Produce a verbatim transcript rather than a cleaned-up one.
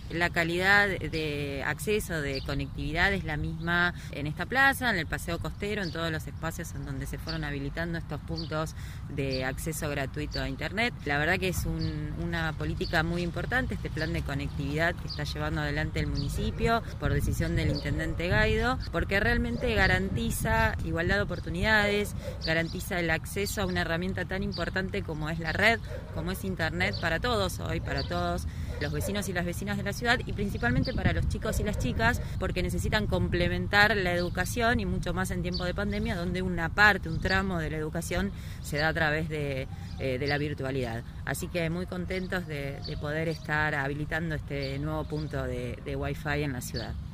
La calidad de acceso, de conectividad es la misma en esta plaza, en el Paseo Costero, en todos los espacios en donde se fueron habilitando estos puntos de acceso gratuito a Internet. La verdad que es un, una política muy importante, este plan de conectividad que está llevando adelante el municipio por decisión del intendente Gaido, porque realmente garantiza igualdad de oportunidades, garantiza el acceso a una herramienta tan importante como es la red, como es Internet para todos hoy, para todos los vecinos y las vecinas de la ciudad, y principalmente para los chicos y las chicas, porque necesitan complementar la educación, y mucho más en tiempo de pandemia, donde una parte, un tramo de la educación se da a través de, eh, de la virtualidad. Así que muy contentos de, de poder estar habilitando este nuevo punto de, de Wi-Fi en la ciudad.